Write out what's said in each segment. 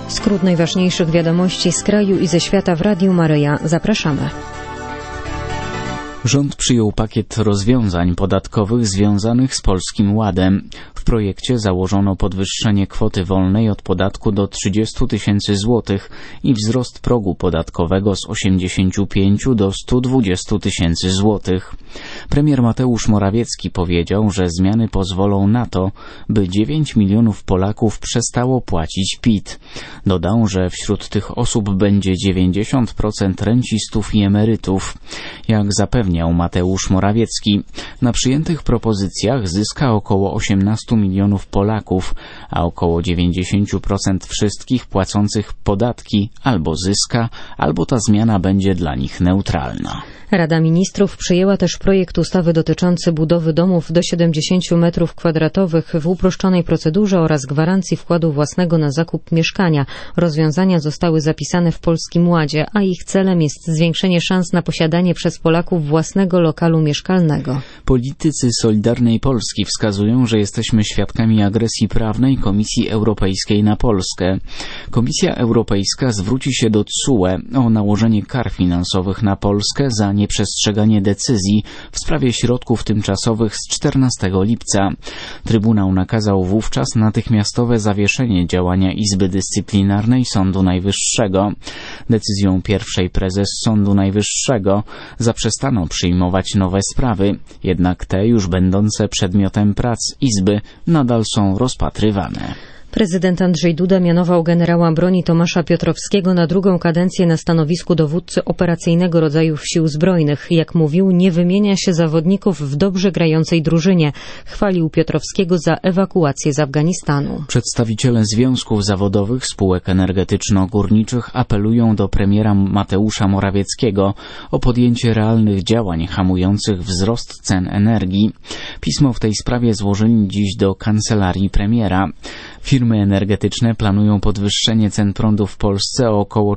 Skrót najważniejszych wiadomości z kraju i ze świata w Radiu Maryja. Zapraszamy. Rząd przyjął pakiet rozwiązań podatkowych związanych z Polskim Ładem. W projekcie założono podwyższenie kwoty wolnej od podatku do 30 tysięcy złotych i wzrost progu podatkowego z 85 do 120 tysięcy złotych. Premier Mateusz Morawiecki powiedział, że zmiany pozwolą na to, by 9 milionów Polaków przestało płacić PIT. Dodał, że wśród tych osób będzie 90% rencistów i emerytów. Jak zapewniał Mateusz Morawiecki, na przyjętych propozycjach zyska około 18 milionów Polaków, a około 90% wszystkich płacących podatki albo zyska, albo ta zmiana będzie dla nich neutralna. Rada Ministrów przyjęła też projekt ustawy dotyczący budowy domów do 70 m2 w uproszczonej procedurze oraz gwarancji wkładu własnego na zakup mieszkania. Rozwiązania zostały zapisane w Polskim Ładzie, a ich celem jest zwiększenie szans na posiadanie przez Polaków własnego lokalu mieszkalnego. Politycy Solidarnej Polski wskazują, że jesteśmy świadkami agresji prawnej Komisji Europejskiej na Polskę. Komisja Europejska zwróci się do TSUE o nałożenie kar finansowych na Polskę za nieprzestrzeganie decyzji w sprawie środków tymczasowych z 14 lipca. Trybunał nakazał wówczas natychmiastowe zawieszenie działania Izby Dyscyplinarnej Sądu Najwyższego. Decyzją pierwszej prezes Sądu Najwyższego zaprzestano przyjmować nowe sprawy, jednak te już będące przedmiotem prac Izby nadal są rozpatrywane. Prezydent Andrzej Duda mianował generała broni Tomasza Piotrowskiego na drugą kadencję na stanowisku dowódcy operacyjnego rodzajów Sił Zbrojnych. Jak mówił, nie wymienia się zawodników w dobrze grającej drużynie. Chwalił Piotrowskiego za ewakuację z Afganistanu. Przedstawiciele związków zawodowych spółek energetyczno-górniczych apelują do premiera Mateusza Morawieckiego o podjęcie realnych działań hamujących wzrost cen energii. Pismo w tej sprawie złożyli dziś do kancelarii premiera. Firmy energetyczne planują podwyższenie cen prądu w Polsce o około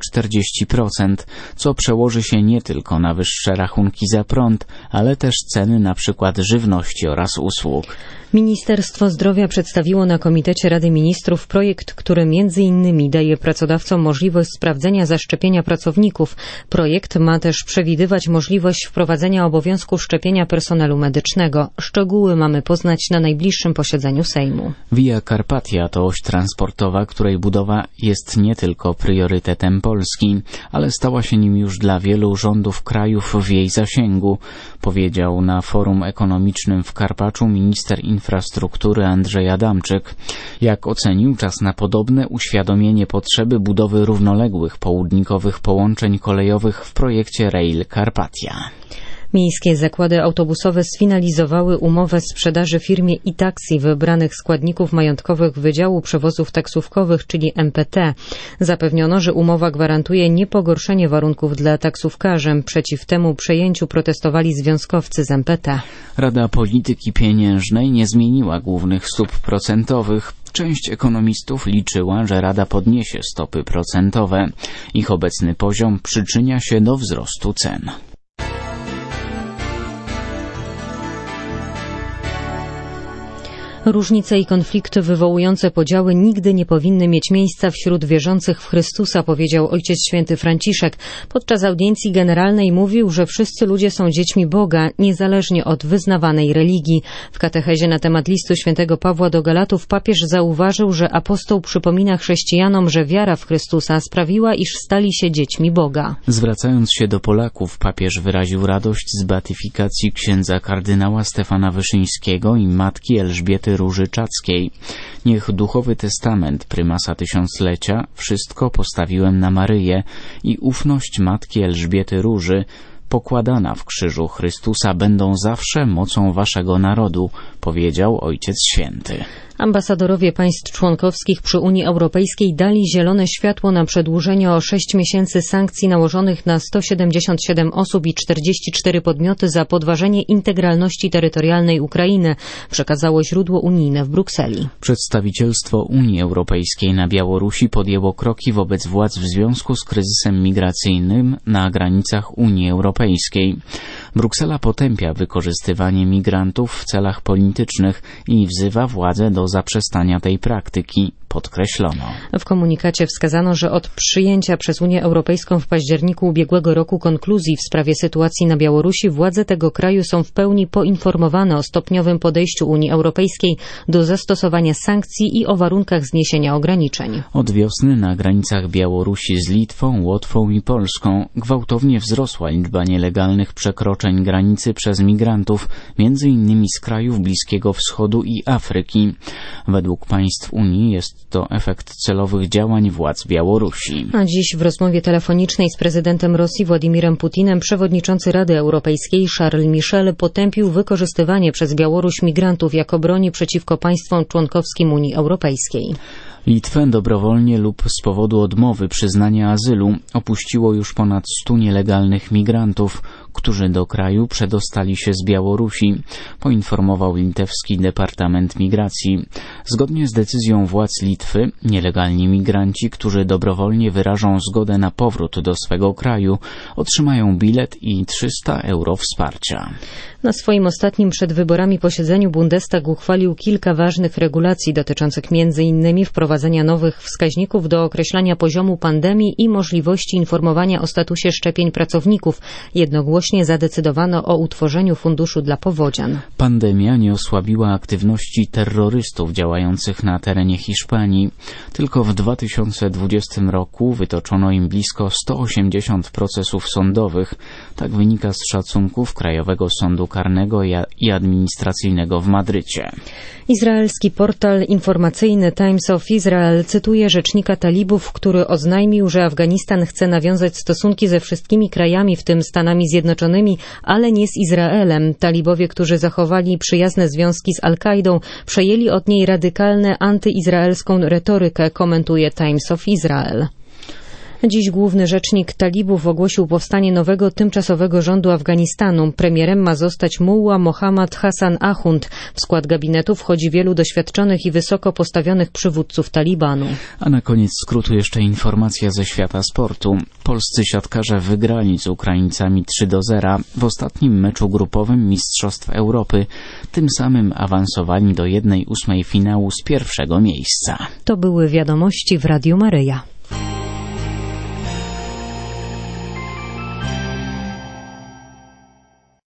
40%, co przełoży się nie tylko na wyższe rachunki za prąd, ale też ceny np. żywności oraz usług. Ministerstwo Zdrowia przedstawiło na Komitecie Rady Ministrów projekt, który m.in. daje pracodawcom możliwość sprawdzenia zaszczepienia pracowników. Projekt ma też przewidywać możliwość wprowadzenia obowiązku szczepienia personelu medycznego. Szczegóły mamy poznać na najbliższym posiedzeniu Sejmu. Via Carpatia to oś transportowa, której budowa jest nie tylko priorytetem Polski, ale stała się nim już dla wielu rządów krajów w jej zasięgu, powiedział na forum ekonomicznym w Karpaczu minister infrastruktury Andrzej Adamczyk. Jak ocenił, czas na podobne uświadomienie potrzeby budowy równoległych południkowych połączeń kolejowych w projekcie Rail Carpatia. Miejskie zakłady autobusowe sfinalizowały umowę sprzedaży firmie iTaxi wybranych składników majątkowych Wydziału Przewozów Taksówkowych, czyli MPT. Zapewniono, że umowa gwarantuje niepogorszenie warunków dla taksówkarzy. Przeciw temu przejęciu protestowali związkowcy z MPT. Rada Polityki Pieniężnej nie zmieniła głównych stóp procentowych. Część ekonomistów liczyła, że Rada podniesie stopy procentowe. Ich obecny poziom przyczynia się do wzrostu cen. Różnice i konflikty wywołujące podziały nigdy nie powinny mieć miejsca wśród wierzących w Chrystusa, powiedział Ojciec Święty Franciszek. Podczas audiencji generalnej mówił, że wszyscy ludzie są dziećmi Boga, niezależnie od wyznawanej religii. W katechezie na temat listu świętego Pawła do Galatów papież zauważył, że apostoł przypomina chrześcijanom, że wiara w Chrystusa sprawiła, iż stali się dziećmi Boga. Zwracając się do Polaków, papież wyraził radość z beatyfikacji księdza kardynała Stefana Wyszyńskiego i matki Elżbiety Róży Czackiej. Niech duchowy testament prymasa tysiąclecia wszystko postawiłem na Maryję i ufność matki Elżbiety Róży pokładana w krzyżu Chrystusa będą zawsze mocą waszego narodu, powiedział Ojciec Święty. Ambasadorowie państw członkowskich przy Unii Europejskiej dali zielone światło na przedłużenie o 6 miesięcy sankcji nałożonych na 177 osób i 44 podmioty za podważenie integralności terytorialnej Ukrainy, przekazało źródło unijne w Brukseli. Przedstawicielstwo Unii Europejskiej na Białorusi podjęło kroki wobec władz w związku z kryzysem migracyjnym na granicach Unii Europejskiej. Bruksela potępia wykorzystywanie migrantów w celach politycznych i wzywa władze do zaprzestania tej praktyki, podkreślono. W komunikacie wskazano, że od przyjęcia przez Unię Europejską w październiku ubiegłego roku konkluzji w sprawie sytuacji na Białorusi władze tego kraju są w pełni poinformowane o stopniowym podejściu Unii Europejskiej do zastosowania sankcji i o warunkach zniesienia ograniczeń. Od wiosny na granicach Białorusi z Litwą, Łotwą i Polską gwałtownie wzrosła liczba nielegalnych przekroczeń granicy przez migrantów, m.in. z krajów Bliskiego Wschodu i Afryki. Według państw Unii jest to efekt celowych działań władz Białorusi. A dziś w rozmowie telefonicznej z prezydentem Rosji Władimirem Putinem przewodniczący Rady Europejskiej Charles Michel potępił wykorzystywanie przez Białoruś migrantów jako broni przeciwko państwom członkowskim Unii Europejskiej. Litwę dobrowolnie lub z powodu odmowy przyznania azylu opuściło już ponad 100 nielegalnych migrantów, którzy do kraju przedostali się z Białorusi, poinformował litewski Departament Migracji. Zgodnie z decyzją władz Litwy, nielegalni migranci, którzy dobrowolnie wyrażą zgodę na powrót do swego kraju, otrzymają bilet i 300 euro wsparcia. Na swoim ostatnim przed wyborami posiedzeniu Bundestag uchwalił kilka ważnych regulacji dotyczących m.in. wprowadzenia nowych wskaźników do określania poziomu pandemii i możliwości informowania o statusie szczepień pracowników. Jednogłośnie zadecydowano o utworzeniu funduszu dla powodzian. Pandemia nie osłabiła aktywności terrorystów działających na terenie Hiszpanii. Tylko w 2020 roku wytoczono im blisko 180 procesów sądowych. Tak wynika z szacunków Krajowego Sądu Karnego i Administracyjnego w Madrycie. Izraelski portal informacyjny Times of Israel cytuje rzecznika talibów, który oznajmił, że Afganistan chce nawiązać stosunki ze wszystkimi krajami, w tym Stanami Zjednoczonymi, ale nie z Izraelem. Talibowie, którzy zachowali przyjazne związki z Al-Kaidą, przejęli od niej radykalną antyizraelską retorykę, komentuje Times of Israel. Dziś główny rzecznik talibów ogłosił powstanie nowego tymczasowego rządu Afganistanu. Premierem ma zostać Mullah Mohammad Hassan Ahund. W skład gabinetu wchodzi wielu doświadczonych i wysoko postawionych przywódców Talibanu. A na koniec skrótu jeszcze informacja ze świata sportu. Polscy siatkarze wygrali z Ukraińcami 3-0 w ostatnim meczu grupowym Mistrzostw Europy. Tym samym awansowali do 1/8 finału z pierwszego miejsca. To były wiadomości w Radiu Maryja.